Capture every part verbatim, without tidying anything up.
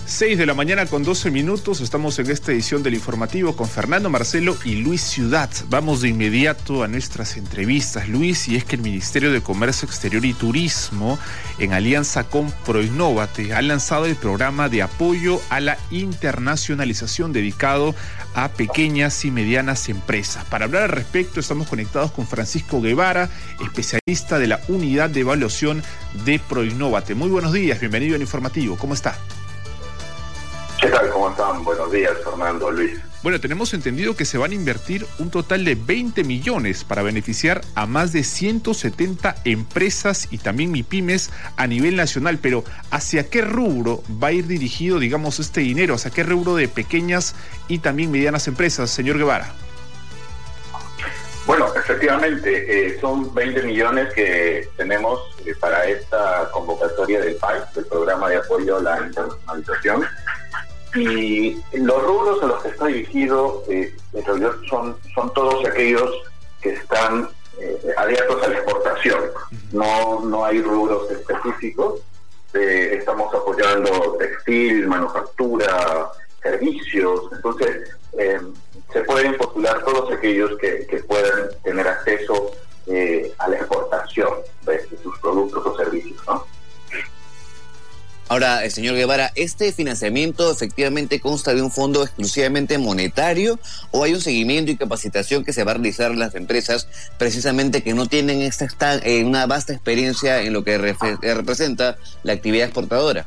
seis de la mañana con doce minutos, estamos en esta edición del informativo con Fernando Marcelo y Luis Ciudad. Vamos de inmediato a nuestras entrevistas, Luis, y es que el Ministerio de Comercio Exterior y Turismo, en alianza con Proinnovate, ha lanzado el programa de apoyo a la internacionalización dedicado a pequeñas y medianas empresas. Para hablar al respecto, estamos conectados con Francisco Guevara, especialista de la Unidad de Evaluación de Proinnovate. Muy buenos días, bienvenido al informativo, ¿cómo está? ¿Qué tal? ¿Cómo están? Buenos días, Fernando, Luis. Bueno, tenemos entendido que se van a invertir un total de veinte millones para beneficiar a más de ciento setenta empresas y también MIPYMES a nivel nacional, pero ¿hacia qué rubro va a ir dirigido, digamos, este dinero? ¿Hacia qué rubro de pequeñas y también medianas empresas, señor Guevara? Bueno, efectivamente, eh, son veinte millones que tenemos eh, para esta convocatoria del P A I, del Programa de Apoyo a la Internacionalización. Y los rubros a los que está dirigido eh, en realidad son, son todos aquellos que están eh, abiertos a la exportación. No, no hay rubros específicos. Eh, estamos apoyando textil, manufactura, servicios. Entonces, eh, se pueden postular todos aquellos que, que puedan tener acceso eh, a la exportación de, de sus productos o servicios, ¿no? Ahora, señor Guevara, ¿este financiamiento efectivamente consta de un fondo exclusivamente monetario o hay un seguimiento y capacitación que se va a realizar en las empresas precisamente que no tienen esta, esta eh, una vasta experiencia en lo que refe, representa la actividad exportadora?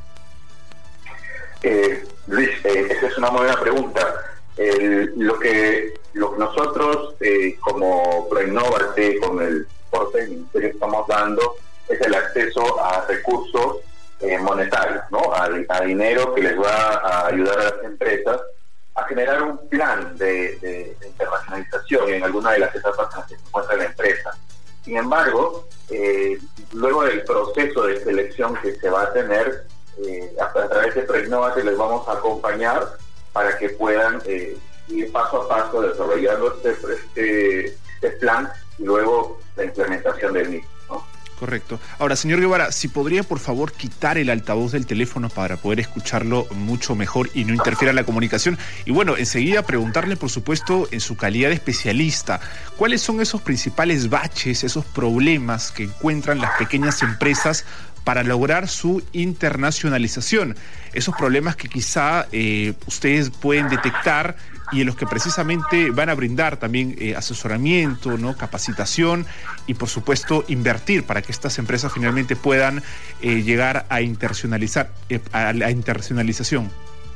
Eh, Luis, eh, esa es una muy buena pregunta. El, lo que lo que nosotros eh, como Proinnovate, con el porte del Ministerio estamos dando es el acceso a recursos Eh, monetarios, ¿no? A, a dinero que les va a ayudar a las empresas a generar un plan de, de, de internacionalización en alguna de las etapas en las que se encuentra la empresa. Sin embargo, eh, luego del proceso de selección que se va a tener, eh, a, a través de Proinnovate les vamos a acompañar para que puedan eh, ir paso a paso desarrollando este, este, este plan y luego la implementación del mismo, ¿no? Correcto. Ahora, señor Guevara, si podría por favor quitar el altavoz del teléfono para poder escucharlo mucho mejor y no interfiera la comunicación. Y bueno, enseguida preguntarle, por supuesto, en su calidad de especialista, ¿cuáles son esos principales baches, esos problemas que encuentran las pequeñas empresas para lograr su internacionalización? Esos problemas que quizá eh, ustedes pueden detectar y en los que precisamente van a brindar también eh, asesoramiento, ¿no?, capacitación y, por supuesto, invertir para que estas empresas finalmente puedan eh, llegar a internacionalizar, eh, a la internacionalización.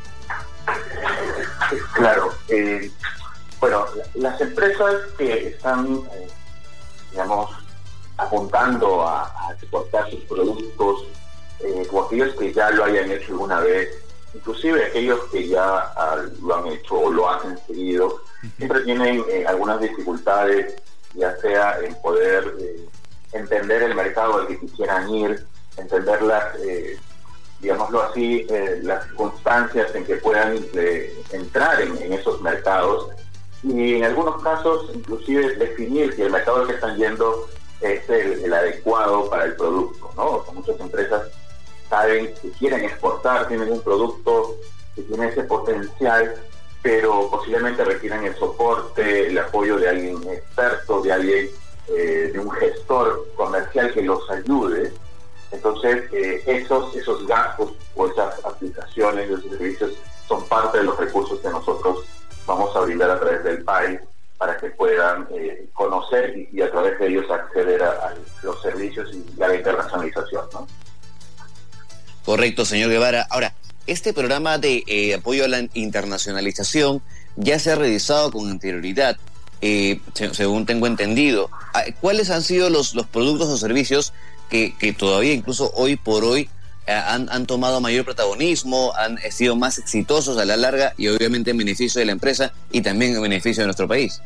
Claro. Eh, bueno, las empresas que están, eh, digamos, apuntando a, a exportar sus productos, eh, o aquellos que ya lo hayan hecho alguna vez, inclusive aquellos que ya uh, lo han hecho o lo hacen seguido, siempre tienen eh, algunas dificultades, ya sea en poder eh, entender el mercado al que quisieran ir, entender las, eh, digámoslo así, eh, las circunstancias en que puedan eh, entrar en, en esos mercados, y en algunos casos inclusive definir si el mercado al que están yendo es el, el adecuado para el producto, ¿no? O sea, muchas empresas saben que quieren exportar, tienen un producto que tiene ese potencial, pero posiblemente requieren el soporte, el apoyo de alguien experto, de alguien, eh, de un gestor comercial que los ayude. Entonces, eh, esos, esos gastos o esas aplicaciones, esos servicios son parte de los recursos que nosotros vamos a brindar a través del P A I para que puedan eh, conocer y, y a través de ellos acceder a, a los servicios y a la internacionalización, ¿no? Correcto, señor Guevara. Ahora, este programa de eh, apoyo a la internacionalización ya se ha realizado con anterioridad, eh, se, según tengo entendido. ¿Cuáles han sido los, los productos o servicios que, que todavía, incluso hoy por hoy, eh, han, han tomado mayor protagonismo, han sido más exitosos a la larga y obviamente en beneficio de la empresa y también en beneficio de nuestro país?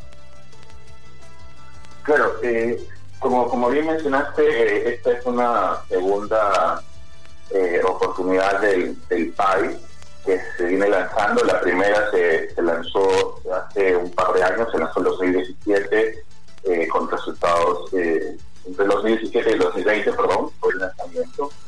Claro, eh, como, como bien mencionaste, eh, esta es una segunda Eh, oportunidad del, del P A I que se viene lanzando. La primera se, se lanzó hace un par de años, se lanzó en dos mil diecisiete eh, con resultados eh, entre el dos mil diecisiete y el dos mil veinte, perdón, fue el lanzamiento.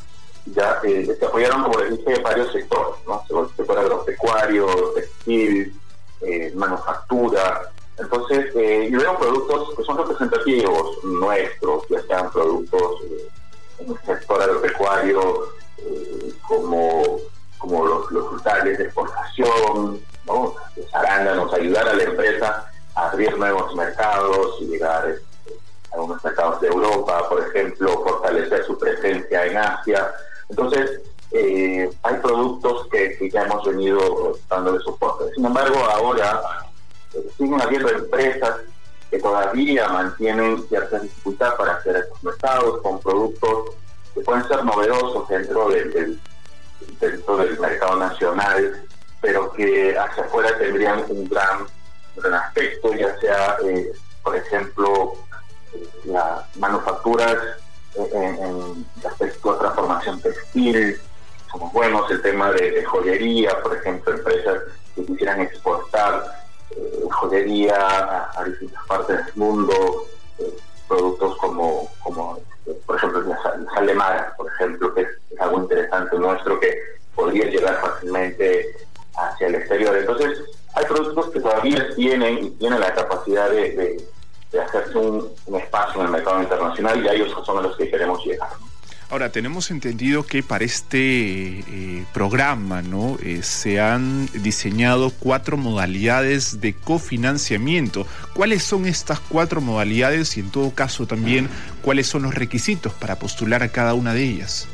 ya eh, se apoyaron, como les dije, varios sectores, ¿no? El sector agropecuario, textil, eh, manufactura. Entonces, eh, y veo productos que son representativos nuestros, ya sean productos eh, en el sector agropecuario, eh, como, como los, los frutales de exportación, ¿no? Los arándanos, ayudar a la empresa a abrir nuevos mercados y llegar eh, a algunos mercados de Europa, por ejemplo, fortalecer su presencia en Asia. Entonces, eh, hay productos que, que ya hemos venido dándole soporte. Sin embargo, ahora eh, siguen habiendo empresas que todavía mantienen cierta dificultad para hacer estos mercados con productos que pueden ser novedosos dentro del, del, dentro del mercado nacional, pero que hacia afuera tendrían un gran, un gran aspecto, ya sea, eh, por ejemplo, eh, las manufacturas en, en el aspecto de transformación textil. Somos buenos el tema de, de joyería, por ejemplo, empresas que quisieran exportar eh, joyería a, a distintas partes del mundo, eh, productos como, como eh, por ejemplo, la sal, la sal de mar, por ejemplo, que es, es algo interesante nuestro que podría llegar fácilmente hacia el exterior. Entonces, hay productos que todavía tienen y tienen la capacidad de, de, de hacerse un, un espacio en el mercado internacional, y a ellos son a los que queremos llegar. Ahora, tenemos entendido que para este eh, programa, ¿no? Eh, se han diseñado cuatro modalidades de cofinanciamiento. ¿Cuáles son estas cuatro modalidades y, en todo caso, también cuáles son los requisitos para postular a cada una de ellas?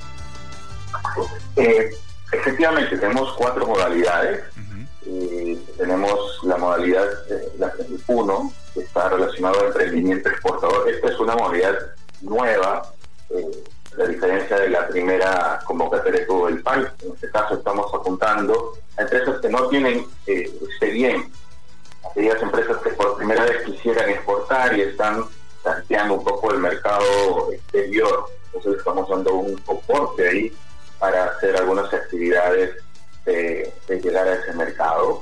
Eh, efectivamente, tenemos cuatro modalidades. Uh-huh. Eh, tenemos la modalidad eh, la uno, que está relacionado al emprendimiento exportador. Esta es una modalidad nueva, eh, la diferencia de la primera convocatoria de todo el país. En este caso estamos apuntando a empresas que no tienen eh, expediente, aquellas empresas que por primera vez quisieran exportar y están tanteando un poco el mercado exterior. Entonces estamos dando un soporte ahí para hacer algunas actividades de, de llegar a ese mercado.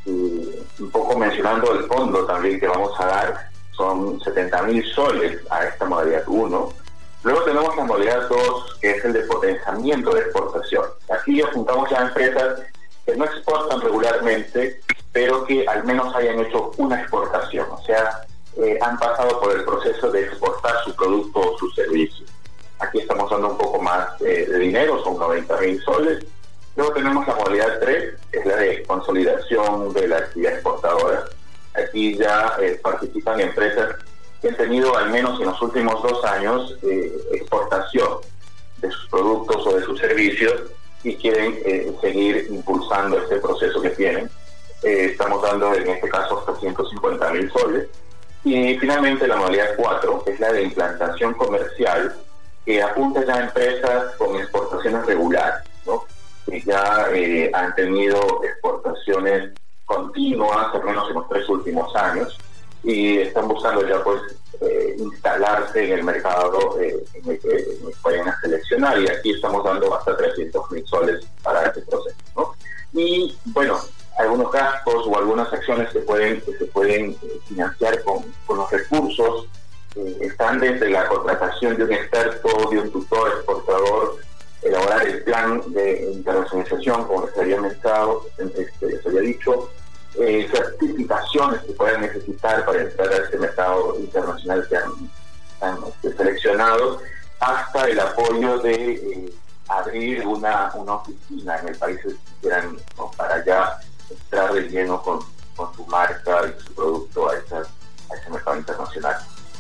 Y un poco mencionando el fondo también que vamos a dar, son setenta mil soles a esta modalidad uno. Luego tenemos la modalidad dos, que es el de potenciamiento de exportación. Aquí apuntamos ya a empresas que no exportan regularmente, pero que al menos hayan hecho una exportación, o sea, eh, han pasado por el proceso de exportar su producto o su servicio. Aquí estamos dando un poco más eh, de dinero, son noventa mil soles. Luego tenemos la modalidad tres, que es la de consolidación de la actividad exportadora. Aquí ya eh, participan empresas que han tenido al menos en los últimos dos años eh, exportación de sus productos o de sus servicios y quieren eh, seguir impulsando este proceso que tienen. Eh, estamos dando en este caso hasta ciento cincuenta mil soles. Y finalmente la modalidad cuatro, que es la de implantación comercial, que apunta ya a empresas con exportaciones regulares, ¿no? Que ya eh, han tenido exportaciones continuas, al menos en los tres últimos años, y están buscando ya pues eh, instalarse en el mercado eh, en, el que, en el que vayan a seleccionar, y aquí estamos dando hasta trescientos mil soles para este proceso, ¿no? Y bueno, algunos gastos o algunas acciones que pueden que se pueden eh, financiar con, con los recursos eh, están desde la contratación de un experto, de un tutor exportador, elaborar el plan de internacionalización, como les había mencionado, este, les había dicho, Eh, certificaciones que puedan necesitar para entrar a este mercado internacional que han, han este, seleccionado, hasta el apoyo de eh, abrir una, una oficina en el país que quieran, ¿no? Para ya entrar de lleno con, con su marca y su producto a, esa, a ese mercado internacional.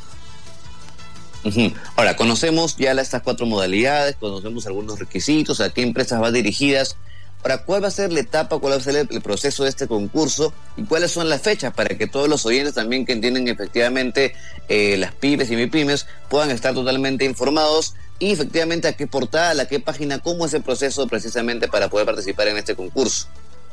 Uh-huh. Ahora, conocemos ya estas cuatro modalidades, conocemos algunos requisitos, a qué empresas van dirigidas. Ahora, ¿cuál va a ser la etapa, cuál va a ser el, el proceso de este concurso y cuáles son las fechas para que todos los oyentes también que entienden efectivamente eh, las pymes y MIPYMES puedan estar totalmente informados y efectivamente a qué portal, a qué página, cómo es el proceso precisamente para poder participar en este concurso?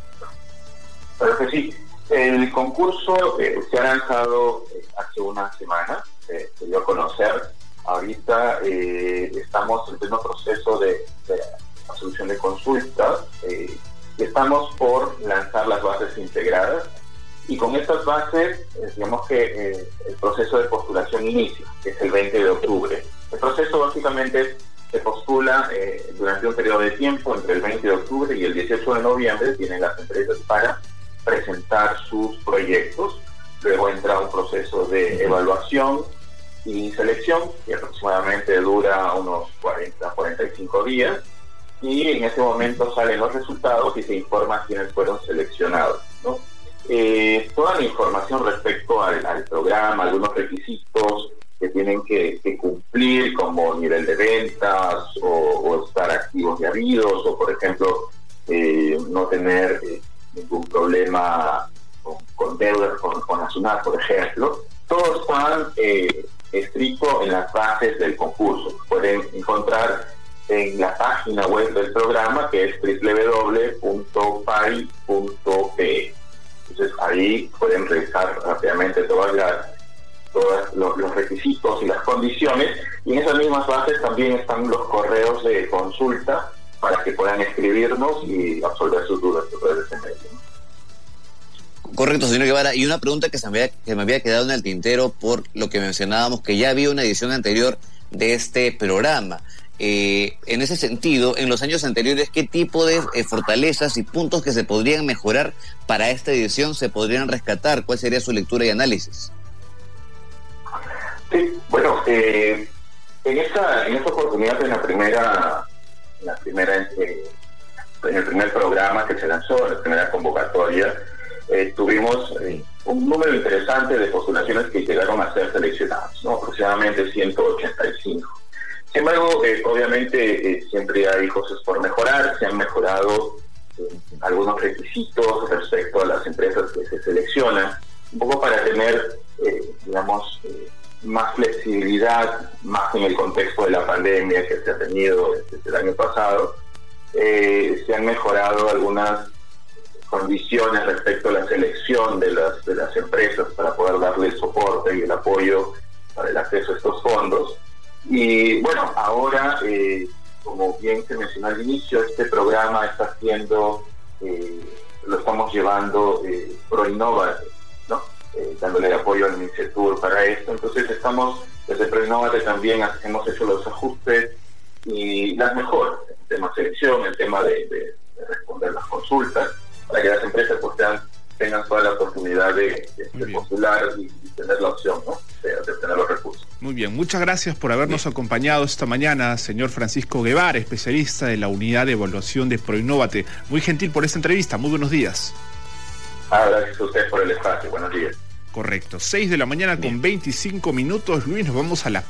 Claro que sí. El concurso eh, se ha lanzado hace una semana, eh, se dio a conocer. Ahorita eh, estamos en pleno proceso de... de solución de consultas, eh, estamos por lanzar las bases integradas, y con estas bases eh, digamos que eh, el proceso de postulación inicia, que es el veinte de octubre. El proceso básicamente es se postula eh, durante un periodo de tiempo entre el veinte de octubre y el dieciocho de noviembre. Tienen las empresas para presentar sus proyectos. Luego entra un proceso de evaluación y selección que aproximadamente dura unos cuarenta a cuarenta y cinco días, y en ese momento salen los resultados y se informa quiénes fueron seleccionados, ¿no? Eh, toda la información respecto al, al programa, algunos requisitos que tienen que, que cumplir, como nivel de ventas o, o estar activos y habidos, o por ejemplo eh, no tener eh, ningún problema con, con deudas con, con la SUNAT, por ejemplo, todos están eh, escritos en las bases del concurso. Pueden encontrar en la página web del programa, que es doble u doble u doble u punto pari punto pe. Entonces ahí pueden revisar rápidamente todas las todos los, los requisitos y las condiciones, y en esas mismas bases también están los correos de consulta para que puedan escribirnos y absolver sus dudas a través de ese medio. Correcto, señor Guevara. Y una pregunta que se me, había, que me había quedado en el tintero por lo que mencionábamos, que ya había una edición anterior de este programa. Eh, en ese sentido, en los años anteriores, ¿qué tipo de eh, fortalezas y puntos que se podrían mejorar para esta edición se podrían rescatar? ¿Cuál sería su lectura y análisis? Sí, bueno, eh, en esta en esta oportunidad, en la primera, en la primera eh, en el primer programa que se lanzó, en la primera convocatoria, eh, tuvimos eh, un número interesante de postulaciones que llegaron a ser seleccionadas, ¿no? Aproximadamente ciento ochenta y cinco. Sin embargo, eh, obviamente eh, siempre hay cosas por mejorar. Se han mejorado eh, algunos requisitos respecto a las empresas que se seleccionan, un poco para tener, eh, digamos, eh, más flexibilidad, más en el contexto de la pandemia que se ha tenido desde el año pasado. Eh, se han mejorado algunas condiciones respecto a la selección de las, de las empresas para poder darle el soporte y el apoyo para el acceso a estos fondos. Y bueno, ahora, eh, como bien se mencionó al inicio, este programa está siendo, eh, lo estamos llevando eh, ProInnovate, ¿no? Eh, dándole apoyo al MINCETUR para esto. Entonces estamos, desde ProInnovate también hemos hecho los ajustes y las mejoras, el tema de selección, el tema de, de, de responder las consultas, para que las empresas pues, tengan, tengan toda la oportunidad de, de, de postular y, y tener la opción, ¿no? de, de obtener los recursos. Muy bien, muchas gracias por habernos bien. acompañado esta mañana, señor Francisco Guevara, especialista de la unidad de evaluación de ProInnovate. Muy gentil por esta entrevista, muy buenos días. Ah, gracias a usted por el espacio, buenos días. Correcto, seis de la mañana con veinticinco minutos. Luis, nos vamos a la